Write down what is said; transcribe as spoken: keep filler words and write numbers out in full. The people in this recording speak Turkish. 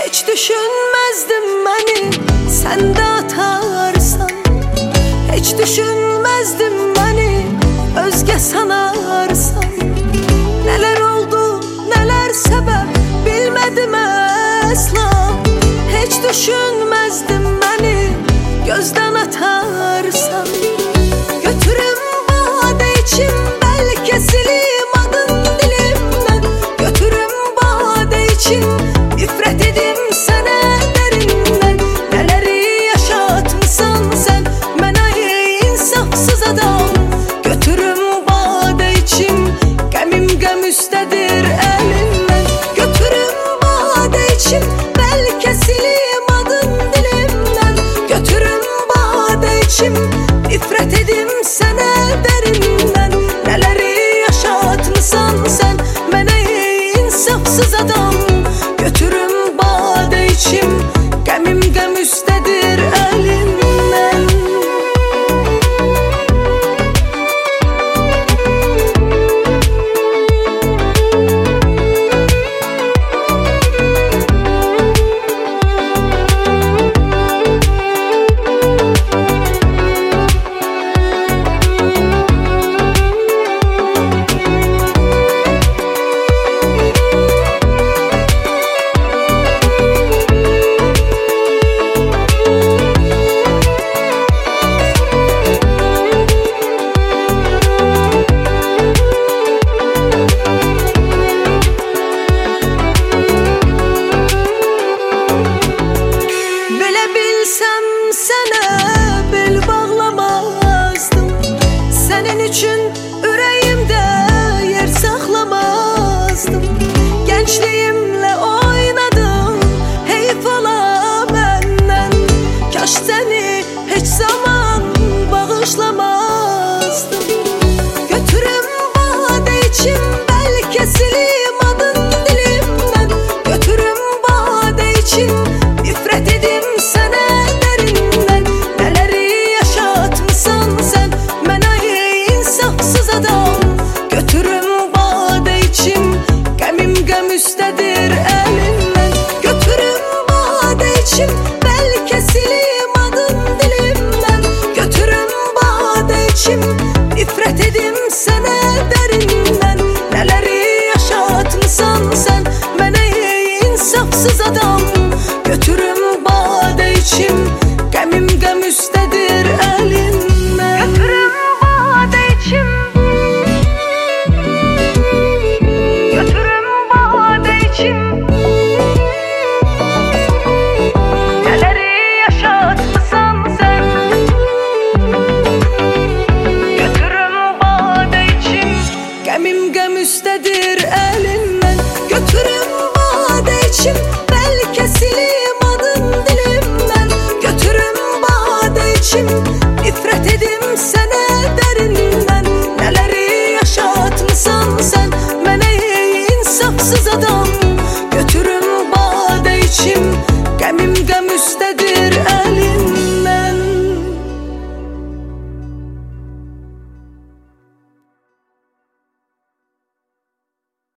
Hiç düşünmezdim beni sen de atarsan. Hiç düşünmezdim beni özge sanarsan. Neler oldu neler sebep bilmedim asla. Hiç düşünmezdim beni gözden atarsan. Götürüm bade içim belki sileyim adın dilimden. Götürüm bade içim ifret edim sana derinden. Neleri yaşatmışsan sen menayı insafsız adam. Götürüm bade içim gemim gem üstedir elinden. Götürüm bade içim belki sileyim adın dilimden. Götürüm bade içim ifret edim sana derinden. Neleri yaşatmışsan sen menayı insafsız adam.